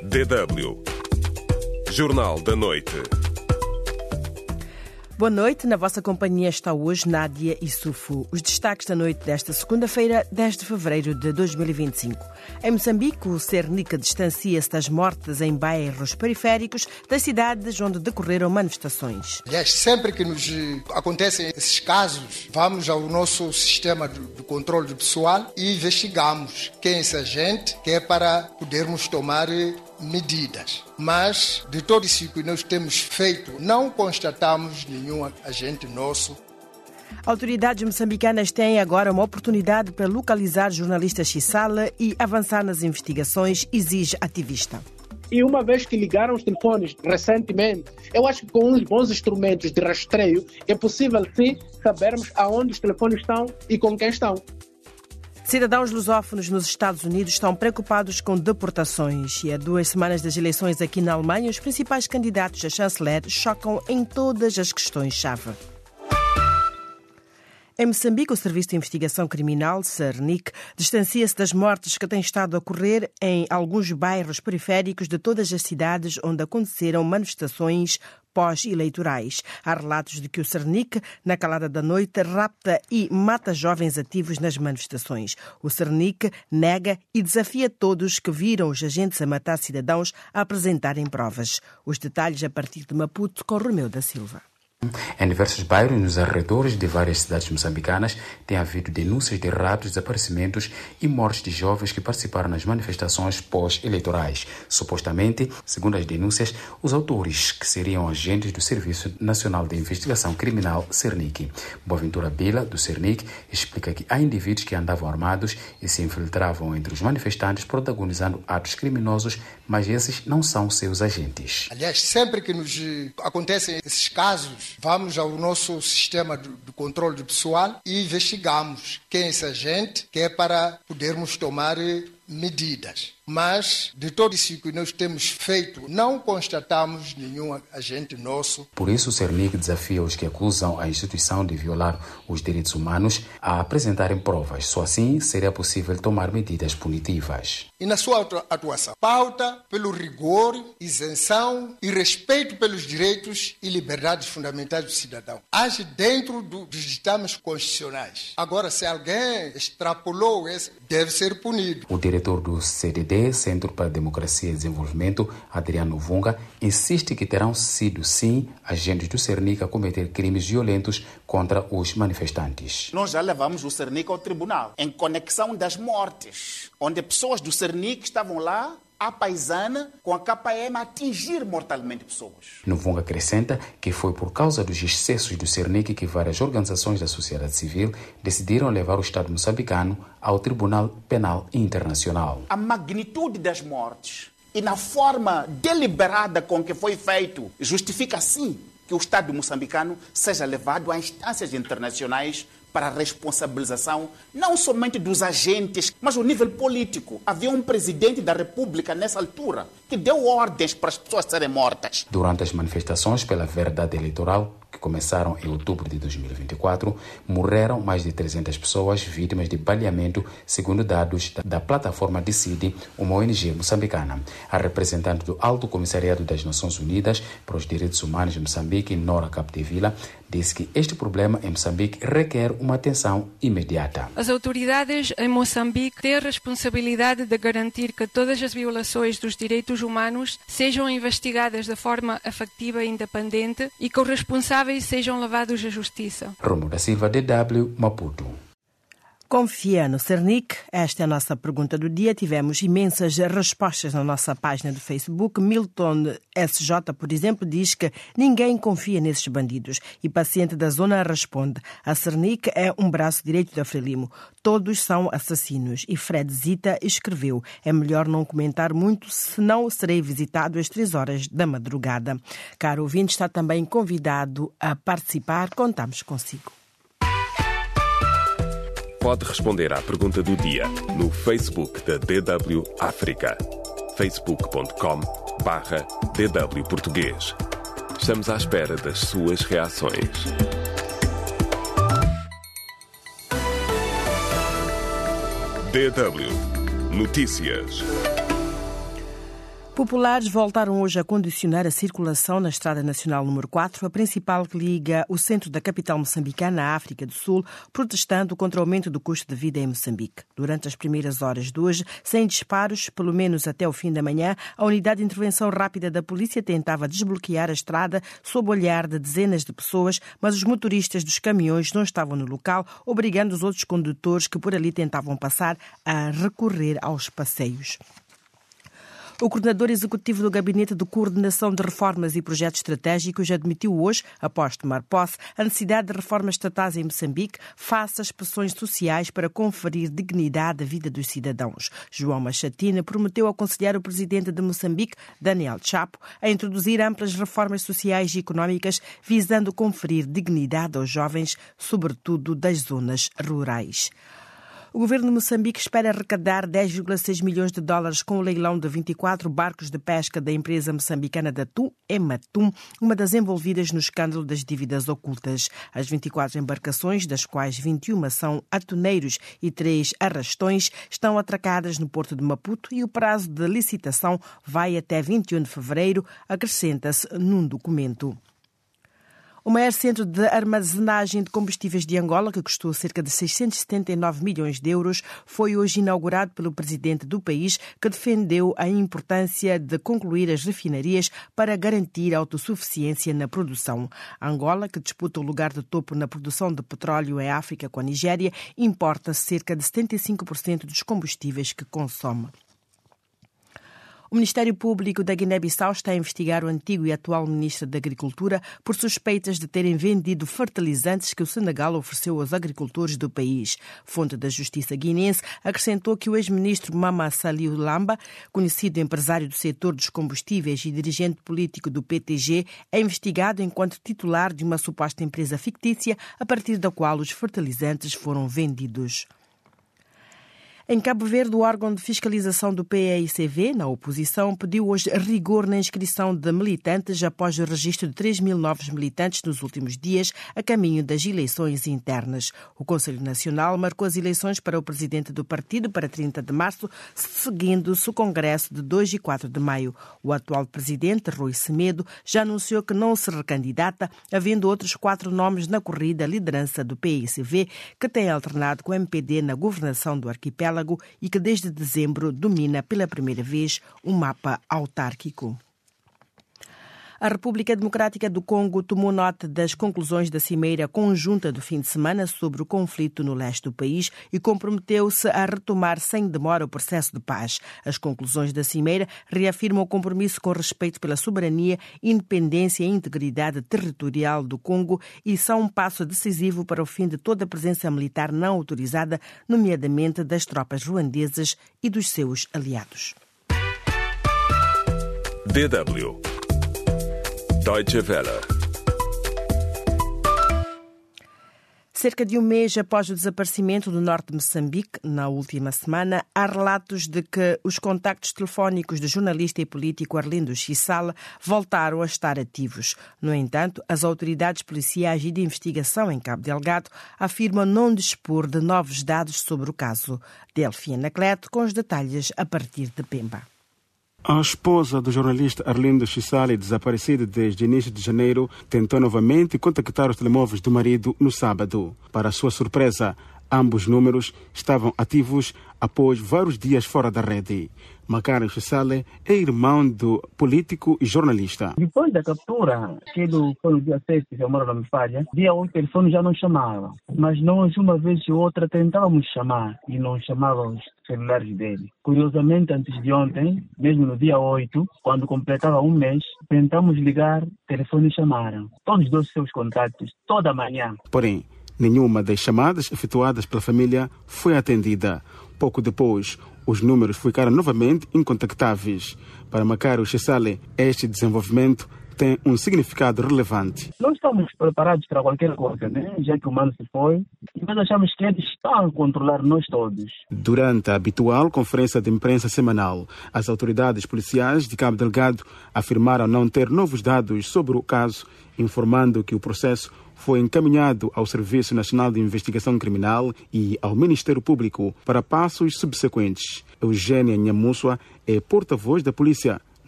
DW Jornal da Noite. Boa noite, na vossa companhia está hoje Nádia e Sufo. Os destaques da noite desta segunda-feira, 10 de fevereiro de 2025. Em Moçambique, o Cernic distancia-se das mortes em bairros periféricos das cidades onde decorreram manifestações. Aliás, sempre que nos acontecem esses casos, vamos ao nosso sistema de controle de pessoal e investigamos quem é esse agente, que é para podermos tomar medidas. Mas, de todo isso que nós temos feito, não constatamos nenhum agente nosso. Autoridades moçambicanas têm agora uma oportunidade para localizar jornalista Chisala e avançar nas investigações, exige ativista. E uma vez que ligaram os telefones recentemente, eu acho que com uns bons instrumentos de rastreio é possível sim sabermos aonde os telefones estão e com quem estão. Cidadãos lusófonos nos Estados Unidos estão preocupados com deportações e há 2 semanas das eleições aqui na Alemanha, os principais candidatos a chanceler chocam em todas as questões-chave. Em Moçambique, o Serviço de Investigação Criminal, Cernic, distancia-se das mortes que têm estado a ocorrer em alguns bairros periféricos de todas as cidades onde aconteceram manifestações pós-eleitorais. Há relatos de que o Cernic, na calada da noite, rapta e mata jovens ativos nas manifestações. O Cernic nega e desafia todos que viram os agentes a matar cidadãos a apresentarem provas. Os detalhes a partir de Maputo com Romeu da Silva. Em diversos bairros nos arredores de várias cidades moçambicanas tem havido denúncias de raptos, desaparecimentos e mortes de jovens que participaram nas manifestações pós-eleitorais. Supostamente, segundo as denúncias, os autores que seriam agentes do Serviço Nacional de Investigação Criminal, Cernic. Boaventura Bila, do Cernic, explica que há indivíduos que andavam armados e se infiltravam entre os manifestantes protagonizando atos criminosos, mas esses não são seus agentes. Aliás, sempre que nos acontecem esses casos, vamos ao nosso sistema de controle de pessoal e investigamos quem é esse agente, que é para podermos tomar medidas. Mas, de todo isso que nós temos feito, não constatamos nenhum agente nosso. Por isso, o Cernic desafia os que acusam a instituição de violar os direitos humanos a apresentarem provas. Só assim seria possível tomar medidas punitivas. E na sua atuação, pauta pelo rigor, isenção e respeito pelos direitos e liberdades fundamentais do cidadão. Age dentro dos ditames constitucionais. Agora, se alguém extrapolou esse, deve ser punido. O diretor do CDD, Centro para a Democracia e Desenvolvimento, Adriano Vunga, insiste que terão sido, sim, agentes do Cernic a cometer crimes violentos contra os manifestantes. Nós já levamos o Cernic ao tribunal, em conexão das mortes, onde pessoas do Cernic estavam lá, a paisana, com a KPM, a atingir mortalmente pessoas. Novunga acrescenta que foi por causa dos excessos do Cernic que várias organizações da sociedade civil decidiram levar o Estado moçambicano ao Tribunal Penal Internacional. A magnitude das mortes e na forma deliberada com que foi feito justifica, sim, que o Estado moçambicano seja levado a instâncias internacionais para a responsabilização não somente dos agentes, mas o nível político. Havia um presidente da República nessa altura que deu ordens para as pessoas serem mortas. Durante as manifestações pela verdade eleitoral, que começaram em outubro de 2024, morreram mais de 300 pessoas vítimas de baleamento, segundo dados da plataforma Decide, uma ONG moçambicana. A representante do Alto Comissariado das Nações Unidas para os Direitos Humanos de Moçambique, Nora Capdevila, disse que este problema em Moçambique requer uma atenção imediata. As autoridades em Moçambique têm a responsabilidade de garantir que todas as violações dos direitos humanos sejam investigadas de forma efetiva e independente e que os responsáveis sejam levados à justiça. Romo da Silva, DW, Maputo. Confia no Cernic? Esta é a nossa pergunta do dia. Tivemos imensas respostas na nossa página do Facebook. Milton SJ, por exemplo, diz que ninguém confia nesses bandidos. E Paciente da Zona responde: a Cernic é um braço direito da Frelimo. Todos são assassinos. E Fred Zita escreveu: é melhor não comentar muito, senão serei visitado às 3 horas da madrugada. Caro ouvinte, está também convidado a participar. Contamos consigo. Pode responder à pergunta do dia no Facebook da DW África. facebook.com/DW Português. Estamos à espera das suas reações. DW Notícias. Populares voltaram hoje a condicionar a circulação na Estrada Nacional número 4, a principal que liga o centro da capital moçambicana à África do Sul, protestando contra o aumento do custo de vida em Moçambique. Durante as primeiras horas de hoje, sem disparos, pelo menos até o fim da manhã, a unidade de intervenção rápida da polícia tentava desbloquear a estrada sob o olhar de dezenas de pessoas, mas os motoristas dos caminhões não estavam no local, obrigando os outros condutores que por ali tentavam passar a recorrer aos passeios. O coordenador executivo do Gabinete de Coordenação de Reformas e Projetos Estratégicos admitiu hoje, após tomar posse, a necessidade de reformas estatais em Moçambique face às pressões sociais para conferir dignidade à vida dos cidadãos. João Machatina prometeu aconselhar o presidente de Moçambique, Daniel Chapo, a introduzir amplas reformas sociais e económicas visando conferir dignidade aos jovens, sobretudo das zonas rurais. O governo de Moçambique espera arrecadar 10,6 milhões de dólares com o leilão de 24 barcos de pesca da empresa moçambicana de atum, Ematum, uma das envolvidas no escândalo das dívidas ocultas. As 24 embarcações, das quais 21 são atuneiros e 3 arrastões, estão atracadas no porto de Maputo e o prazo de licitação vai até 21 de fevereiro, acrescenta-se num documento. O maior centro de armazenagem de combustíveis de Angola, que custou cerca de 679 milhões de euros, foi hoje inaugurado pelo presidente do país, que defendeu a importância de concluir as refinarias para garantir a autossuficiência na produção. Angola, que disputa o lugar de topo na produção de petróleo em África com a Nigéria, importa cerca de 75% dos combustíveis que consome. O Ministério Público da Guiné-Bissau está a investigar o antigo e atual ministro da Agricultura por suspeitas de terem vendido fertilizantes que o Senegal ofereceu aos agricultores do país. Fonte da Justiça guinense acrescentou que o ex-ministro Mama Saliu Lamba, conhecido empresário do setor dos combustíveis e dirigente político do PTG, é investigado enquanto titular de uma suposta empresa fictícia a partir da qual os fertilizantes foram vendidos. Em Cabo Verde, o órgão de fiscalização do PAICV, na oposição, pediu hoje rigor na inscrição de militantes após o registro de 3 mil novos militantes nos últimos dias, a caminho das eleições internas. O Conselho Nacional marcou as eleições para o presidente do partido para 30 de março, seguindo-se o Congresso de 2 e 4 de maio. O atual presidente, Rui Semedo, já anunciou que não se recandidata, havendo outros 4 nomes na corrida à liderança do PAICV, que tem alternado com o MPD na governação do arquipélago e que desde dezembro domina pela primeira vez o mapa autárquico. A República Democrática do Congo tomou nota das conclusões da Cimeira Conjunta do fim de semana sobre o conflito no leste do país e comprometeu-se a retomar sem demora o processo de paz. As conclusões da Cimeira reafirmam o compromisso com respeito pela soberania, independência e integridade territorial do Congo e são um passo decisivo para o fim de toda a presença militar não autorizada, nomeadamente das tropas ruandesas e dos seus aliados. DW Deutsche Welle. Cerca de um mês após o desaparecimento do norte de Moçambique, na última semana, há relatos de que os contactos telefónicos do jornalista e político Arlindo Chisala voltaram a estar ativos. No entanto, as autoridades policiais e de investigação em Cabo Delgado afirmam não dispor de novos dados sobre o caso. Delfim Anacleto com os detalhes a partir de Pemba. A esposa do jornalista Arlindo Chisala, desaparecida desde início de janeiro, tentou novamente contactar os telemóveis do marido no sábado. Para sua surpresa, ambos números estavam ativos após vários dias fora da rede. Macário Chisala é irmão do político e jornalista. Depois da captura, que foi no dia 6, se a memória não me falha, dia 8 o telefone já não chamava. Mas nós, uma vez ou outra, tentávamos chamar e não chamavam os celulares dele. Curiosamente, antes de ontem, mesmo no dia 8, quando completava um mês, tentamos ligar, o telefone chamaram. Todos os dois seus contatos, toda manhã. Porém, nenhuma das chamadas efetuadas pela família foi atendida. Pouco depois, os números ficaram novamente incontactáveis. Para Macário Chisala, este desenvolvimento tem um significado relevante. Nós estamos preparados para qualquer coisa, né? Já que o mano se foi, e nós achamos que eles estão a controlar nós todos. Durante a habitual conferência de imprensa semanal, as autoridades policiais de Cabo Delgado afirmaram não ter novos dados sobre o caso, informando que o processo foi encaminhado ao Serviço Nacional de Investigação Criminal e ao Ministério Público para passos subsequentes. Eugênia Nhamussua é porta-voz da polícia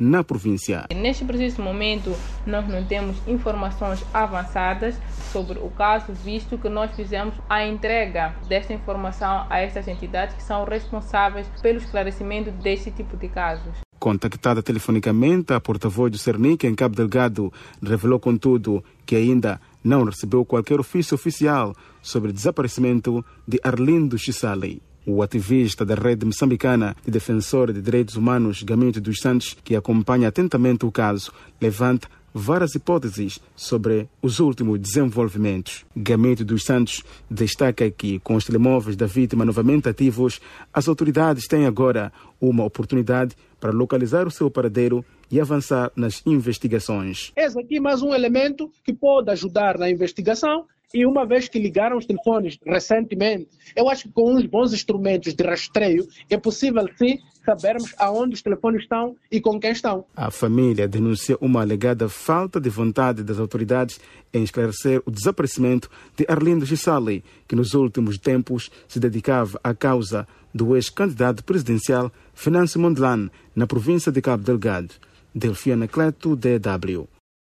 na província. Neste preciso momento, nós não temos informações avançadas sobre o caso, visto que nós fizemos a entrega desta informação a estas entidades que são responsáveis pelo esclarecimento deste tipo de casos. Contactada telefonicamente, a porta-voz do Cernic em Cabo Delgado revelou, contudo, que ainda não recebeu qualquer ofício oficial sobre o desaparecimento de Arlindo Chisale. O ativista da rede moçambicana de defensores de direitos humanos, Gamete dos Santos, que acompanha atentamente o caso, levanta várias hipóteses sobre os últimos desenvolvimentos. Gamete dos Santos destaca que, com os telemóveis da vítima novamente ativos, as autoridades têm agora uma oportunidade para localizar o seu paradeiro e avançar nas investigações. Esse aqui é mais um elemento que pode ajudar na investigação. E uma vez que ligaram os telefones recentemente, eu acho que com uns bons instrumentos de rastreio é possível sim sabermos aonde os telefones estão e com quem estão. A família denuncia uma alegada falta de vontade das autoridades em esclarecer o desaparecimento de Arlindo Chisale, que nos últimos tempos se dedicava à causa do ex-candidato presidencial Venâncio Mondlane, na província de Cabo Delgado. Delfiana Cleto, DW.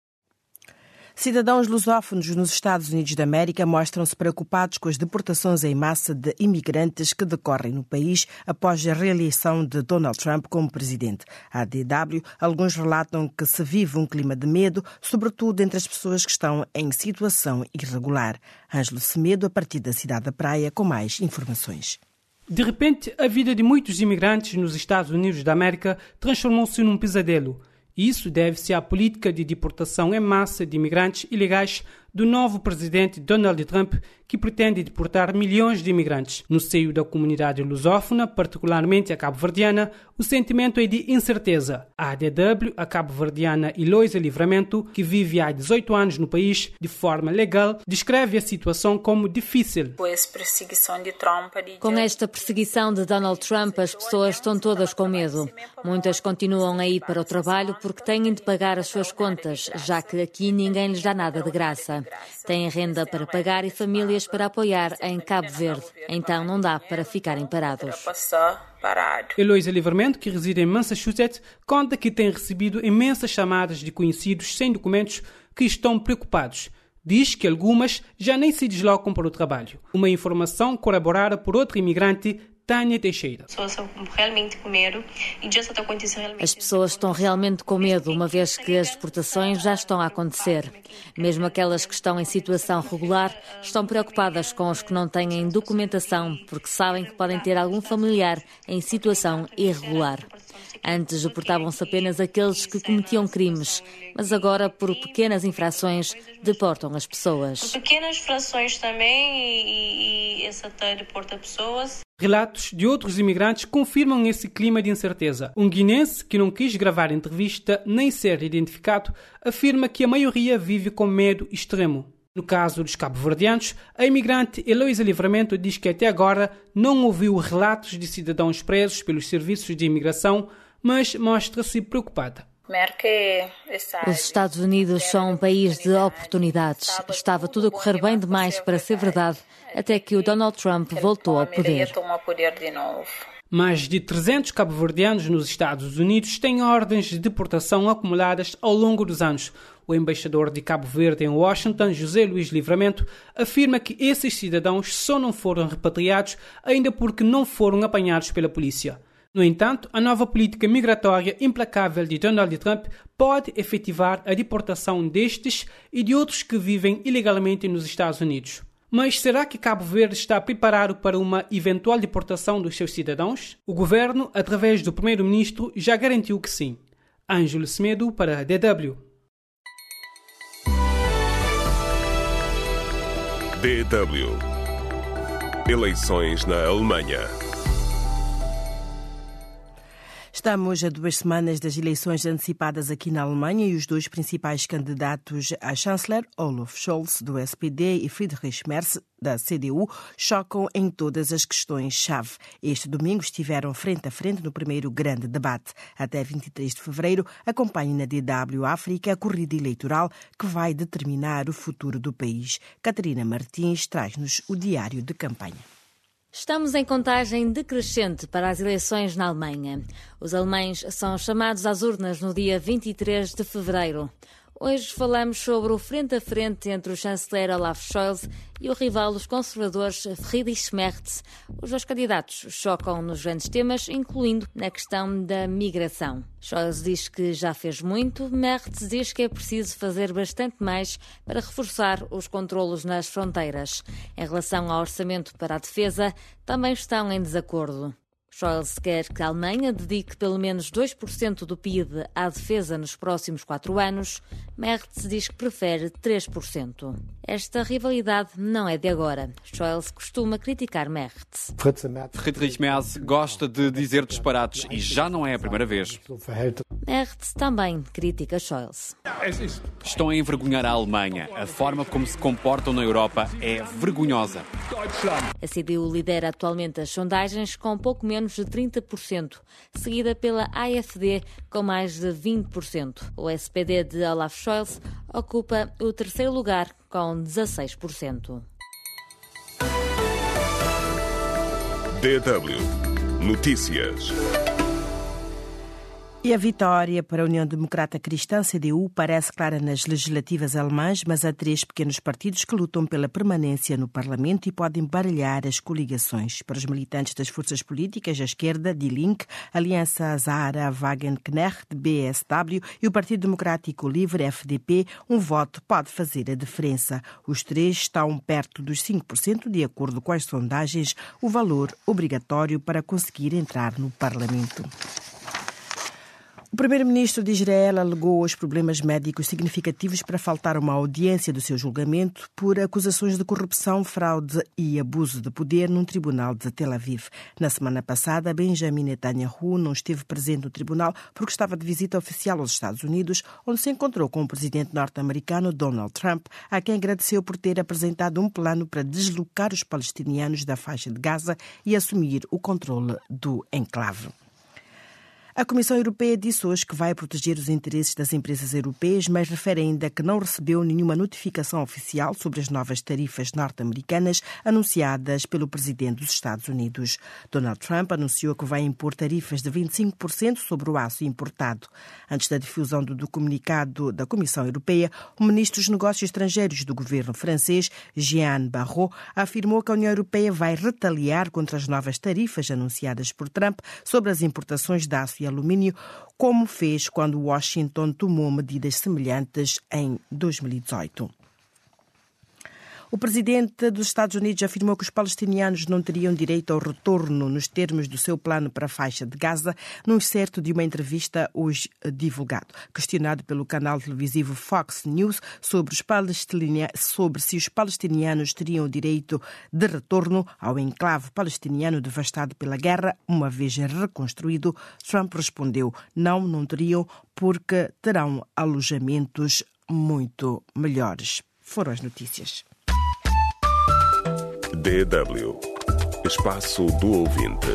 Cidadãos lusófonos nos Estados Unidos da América mostram-se preocupados com as deportações em massa de imigrantes que decorrem no país após a reeleição de Donald Trump como presidente. À DW, alguns relatam que se vive um clima de medo, sobretudo entre as pessoas que estão em situação irregular. Ângelo Semedo, a partir da cidade da Praia, com mais informações. De repente, a vida de muitos imigrantes nos Estados Unidos da América transformou-se num pesadelo. Isso deve-se à política de deportação em massa de imigrantes ilegais do novo presidente Donald Trump, que pretende deportar milhões de imigrantes. No seio da comunidade lusófona, particularmente a cabo-verdiana, o sentimento é de incerteza. A ADW, a cabo-verdiana Eloísa Livramento, que vive há 18 anos no país de forma legal, descreve a situação como difícil. Com esta perseguição de Donald Trump, as pessoas estão todas com medo. Muitas continuam a ir para o trabalho porque têm de pagar as suas contas, já que aqui ninguém lhes dá nada de graça. Têm renda para pagar e famílias para apoiar em Cabo Verde. Então não dá para ficarem parados. Eloísa Livramento, que reside em Massachusetts, conta que tem recebido imensas chamadas de conhecidos sem documentos que estão preocupados. Diz que algumas já nem se deslocam para o trabalho. Uma informação corroborada por outro imigrante, Tânia Teixeira. As pessoas estão realmente com medo, uma vez que as deportações já estão a acontecer. Mesmo aquelas que estão em situação regular estão preocupadas com os que não têm documentação, porque sabem que podem ter algum familiar em situação irregular. Antes deportavam-se apenas aqueles que cometiam crimes, mas agora, por pequenas infrações, deportam as pessoas. Por pequenas infrações também, e essa deporta pessoas. Relatos de outros imigrantes confirmam esse clima de incerteza. Um guinense que não quis gravar entrevista nem ser identificado afirma que a maioria vive com medo extremo. No caso dos cabo-verdianos, a imigrante Eloísa Livramento diz que até agora não ouviu relatos de cidadãos presos pelos serviços de imigração, mas mostra-se preocupada. Os Estados Unidos são um país de oportunidades. Estava tudo a correr bem demais para ser verdade, até que o Donald Trump voltou ao poder. Mais de 300 cabo-verdianos nos Estados Unidos têm ordens de deportação acumuladas ao longo dos anos. O embaixador de Cabo Verde em Washington, José Luís Livramento, afirma que esses cidadãos só não foram repatriados ainda porque não foram apanhados pela polícia. No entanto, a nova política migratória implacável de Donald Trump pode efetivar a deportação destes e de outros que vivem ilegalmente nos Estados Unidos. Mas será que Cabo Verde está preparado para uma eventual deportação dos seus cidadãos? O governo, através do primeiro-ministro, já garantiu que sim. Ângelo Semedo para a DW. DW. Eleições na Alemanha. Estamos a 2 semanas das eleições antecipadas aqui na Alemanha e os dois principais candidatos a chanceler, Olaf Scholz, do SPD, e Friedrich Merz, da CDU, chocam em todas as questões-chave. Este domingo estiveram frente a frente no primeiro grande debate. Até 23 de fevereiro, acompanhe na DW África a corrida eleitoral que vai determinar o futuro do país. Catarina Martins traz-nos o diário de campanha. Estamos em contagem decrescente para as eleições na Alemanha. Os alemães são chamados às urnas no dia 23 de fevereiro. Hoje falamos sobre o frente a frente entre o chanceler Olaf Scholz e o rival dos conservadores Friedrich Merz. Os dois candidatos chocam nos grandes temas, incluindo na questão da migração. Scholz diz que já fez muito, Merz diz que é preciso fazer bastante mais para reforçar os controlos nas fronteiras. Em relação ao orçamento para a defesa, também estão em desacordo. Scholz quer que a Alemanha dedique pelo menos 2% do PIB à defesa nos próximos 4 anos. Merz diz que prefere 3%. Esta rivalidade não é de agora. Scholz costuma criticar Merz. Friedrich Merz gosta de dizer disparates e já não é a primeira vez. Merz também critica Scholz. Estão a envergonhar a Alemanha. A forma como se comportam na Europa é vergonhosa. A CDU lidera atualmente as sondagens com pouco menos de 30%, seguida pela AfD com mais de 20%. O SPD de Olaf Scholz ocupa o terceiro lugar com 16%. DW Notícias. E a vitória para a União Democrata Cristã, CDU, parece clara nas legislativas alemãs, mas há 3 pequenos partidos que lutam pela permanência no Parlamento e podem baralhar as coligações. Para os militantes das forças políticas, a esquerda, Die Linke, a Aliança Zahra Wagenknecht, BSW e o Partido Democrático Livre, FDP, um voto pode fazer a diferença. Os 3 estão perto dos 5%, de acordo com as sondagens, o valor obrigatório para conseguir entrar no Parlamento. O primeiro-ministro de Israel alegou os problemas médicos significativos para faltar a uma audiência do seu julgamento por acusações de corrupção, fraude e abuso de poder num tribunal de Tel Aviv. Na semana passada, Benjamin Netanyahu não esteve presente no tribunal porque estava de visita oficial aos Estados Unidos, onde se encontrou com o presidente norte-americano Donald Trump, a quem agradeceu por ter apresentado um plano para deslocar os palestinianos da faixa de Gaza e assumir o controle do enclave. A Comissão Europeia disse hoje que vai proteger os interesses das empresas europeias, mas refere ainda que não recebeu nenhuma notificação oficial sobre as novas tarifas norte-americanas anunciadas pelo presidente dos Estados Unidos. Donald Trump anunciou que vai impor tarifas de 25% sobre o aço importado. Antes da difusão do comunicado da Comissão Europeia, o ministro dos Negócios Estrangeiros do governo francês, Jean Barrot, afirmou que a União Europeia vai retaliar contra as novas tarifas anunciadas por Trump sobre as importações de aço e alumínio, como fez quando Washington tomou medidas semelhantes em 2018. O presidente dos Estados Unidos afirmou que os palestinianos não teriam direito ao retorno nos termos do seu plano para a faixa de Gaza, num excerto de uma entrevista hoje divulgado. Questionado pelo canal televisivo Fox News sobre se os palestinianos teriam o direito de retorno ao enclave palestiniano devastado pela guerra, uma vez reconstruído, Trump respondeu: não teriam, porque terão alojamentos muito melhores. Foram as notícias. DW Espaço do Ouvinte.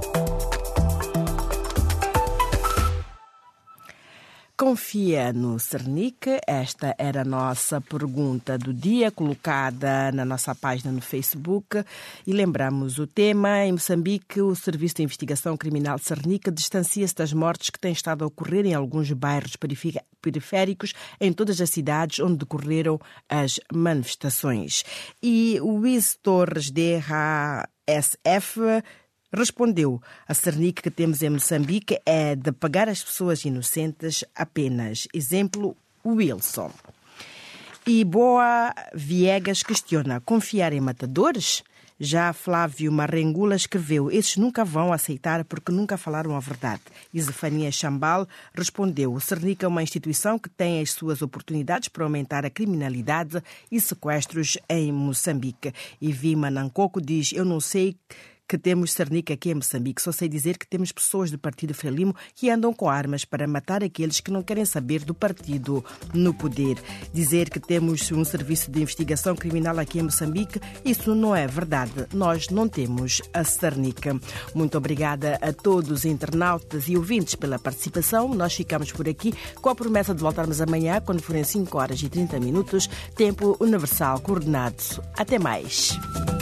Confia no Cernic? Esta era a nossa pergunta do dia, colocada na nossa página no Facebook. E lembramos o tema: em Moçambique, o Serviço de Investigação Criminal Cernic distancia-se das mortes que têm estado a ocorrer em alguns bairros periféricos em todas as cidades onde decorreram as manifestações. E o Luís Torres de RASF respondeu: a Cernic que temos em Moçambique é de pagar as pessoas inocentes apenas. Exemplo, Wilson. E Boa Viegas questiona: confiar em matadores? Já Flávio Marrengula escreveu: esses nunca vão aceitar porque nunca falaram a verdade. E Zefania Chambal respondeu: o Cernic é uma instituição que tem as suas oportunidades para aumentar a criminalidade e sequestros em Moçambique. E Vima Nancoco diz: eu não sei que temos Cernic aqui em Moçambique. Só sei dizer que temos pessoas do Partido Frelimo que andam com armas para matar aqueles que não querem saber do partido no poder. Dizer que temos um serviço de investigação criminal aqui em Moçambique, isso não é verdade. Nós não temos a Cernic. Muito obrigada a todos os internautas e ouvintes pela participação. Nós ficamos por aqui com a promessa de voltarmos amanhã, quando forem 5h30, tempo universal coordenado. Até mais.